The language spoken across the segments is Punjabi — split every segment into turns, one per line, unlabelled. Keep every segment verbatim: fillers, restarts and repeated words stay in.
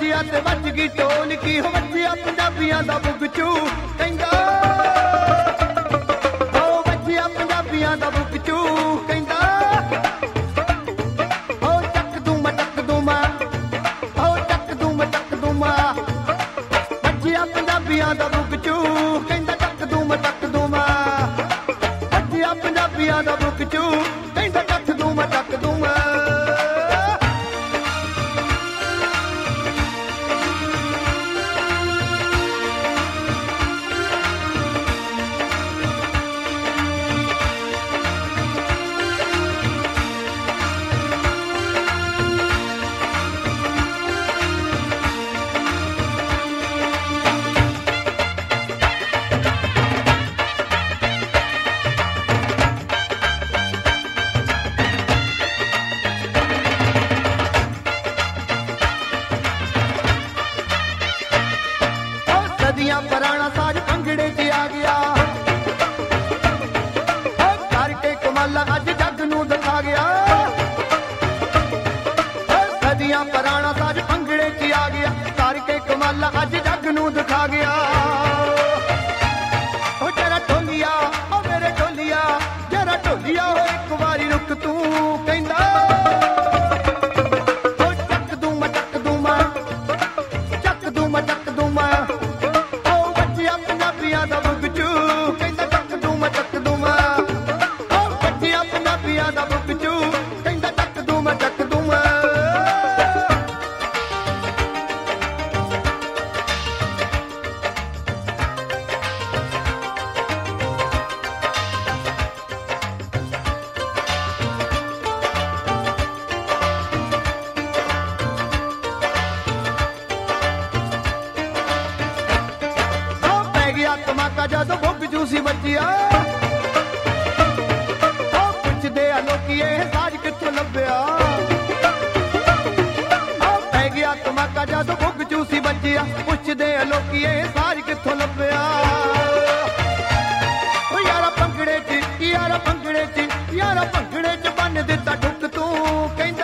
ਵੱਜਿਆ ਤੇ ਵੱਜ ਗਈ ਢੋਲਕੀ ਹੋ ਵੱਜਿਆ ਪੰਜਾਬੀਆਂ ਦਾ ਬੁਗਚੂ ਕਹਿੰਦਾ ਹੋ ਵੱਜਿਆ ਪੰਜਾਬੀਆਂ ਦਾ ਬੁਗਚੂ ਕਹਿੰਦਾ ਹੋ ਚੱਕ ਦੂੰ ਮੈਂ ਚੱਕ ਦੂੰ ਮੈਂ ਹੋ ਚੱਕ ਦੂੰ ਮੈਂ ਚੱਕ ਦੂੰ ਮੈਂ ਵੱਜਿਆ ਪੰਜਾਬੀਆਂ ਦਾ ਬੁਗਚੂ ਕਹਿੰਦਾ ਚੱਕ ਦੂੰ ਮੈਂ ਚੱਕ ਦੂੰ ਮੈਂ ਵੱਜਿਆ ਪੰਜਾਬੀਆਂ ਦਾ ਬੁਗਚੂ ਕਹਿੰਦਾ ਚੱਕ ਦੂੰ ਮੈਂ ਚੱਕ ਦੂੰ ਮੈਂ ਪੁਰਾਣਾ ਸਾਜ ਭੰਗੜੇ 'ਚ ਆ ਗਿਆ ਕਰਕੇ ਕਮਾਲਾਂ ਅੱਜ ਜੱਗ ਨੂੰ ਦਿਖਾ ਗਿਆ ਸਦੀਆਂ ਪੁਰਾਣਾ ਸਾਜ ਭੰਗੜੇ 'ਚ ਆ ਗਿਆ ਕਰਕੇ ਕਮਾਲਾਂ ਅੱਜ ਜੱਗ ਨੂੰ ਦਿਖਾ ਗਿਆ ਉਹ ਜਰਾ ਢੋਲੀਆ ਉਹ ਮੇਰੇ ਢੋਲੀਆ ਜਰਾ ਢੋਲੀਆ ਹੋ ਇੱਕ ਵਾਰੀ ਰੁਕ ਤੂੰ ਕਹਿੰਦਾ ਉਹ ਚੱਕ ਦੂੰ ਮੈਂ ਚੱਕ ਦੂੰ ਮੈਂ ਚੱਕ ਦੂੰ ਮੈਂ ਚੱਕ ਦੂੰ ਮੈਂ ਪੰਜਾਬੀਆਂ ਦਾ ਬੁਗਚੂ ਕਹਿੰਦਾ ਚੱਕ ਦੂੰ ਮੈਂ ਚੱਕ ਦੂੰ ਮੈਂ ਹੋ ਵੱਜਿਆ ਪੰਜਾਬੀਆਂ ਦਾ ਬੁਗਚੂ ਕਹਿੰਦਾ ਚੱਕ ਦੂੰ ਮੈਂ ਚੱਕ ਦੂੰ ਮੈਂ ਧਮਾਕਾ ਜਦੋਂ ਬੁਗਚੂ ਸੀ ਵੱਜਿਆ ਉਹ ਪੁੱਛਦੇ ਆ ਲੋਕੀ ਇਹ ਸਾਜ ਕਿੱਥੋਂ ਲੱਭਿਆ ਉਹ ਪੈ ਗਿਆ ਧਮਾਕਾ ਜਦੋਂ ਬੁਗਚੂ ਸੀ ਵੱਜਿਆ ਪੁੱਛਦੇ ਆ ਲੋਕੀ ਇਹ ਸਾਜ ਕਿੱਥੋਂ ਲੱਭਿਆ ਉਹ ਯਾਰਾ ਭੰਗੜੇ 'ਚ ਯਾਰਾ ਭੰਗੜੇ 'ਚ ਯਾਰਾ ਭੰਗੜੇ 'ਚ ਬੰਨ ਦਿੱਤਾ ਢੁੱਕ ਤੂੰ ਕਹਿੰਦਾ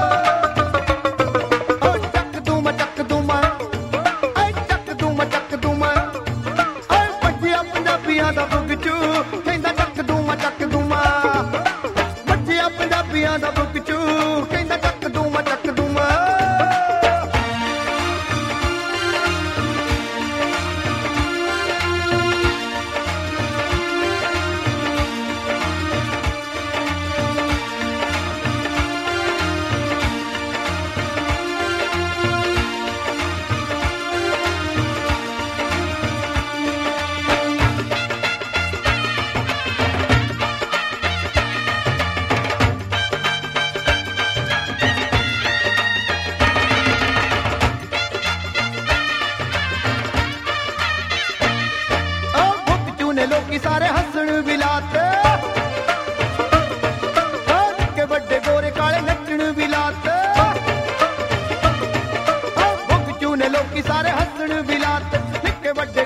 ਉਹ ਚੱਕ ਦੂੰ ਮੈਂ ਚੱਕ ਦੂੰ ਮੈਂ ਐ ਚੱਕ ਦੂੰ ਮੈਂ ਚੱਕ ਦੂੰ ਮੈਂ ਪੰਜਾਬੀਆਂ ਦਾ ਬੁਗਚੂ ਕਹਿੰਦਾ ਚੱਕ ਦੂੰ ਮੈਂ ਚੱਕ ਦੂੰ ਮੈਂ ਵੱਜਿਆ ਪੰਜਾਬੀਆਂ ਦਾ ਬੁਗਚੂ ਕਹਿੰਦਾ ਚੱਕ ਦੂੰ ਮੈਂ ਚੱਕ ਦੂੰ ਮੈਂ ਲੋਕੀ ਸਾਰੇ ਹੱਸਣ ਵੀ ਲਾਤੇ ਨਿੱਕੇ ਵੱਡੇ ਗੋਰੇ ਕਾਲੇ ਨੱਚਣ ਵੀ ਲਾਤੇ ਬੁਗਚੂ ਨੇ ਲੋਕੀ ਸਾਰੇ ਹੱਸਣ ਵੀ ਲਾਤੇ ਨਿੱਕੇ ਵੱਡੇ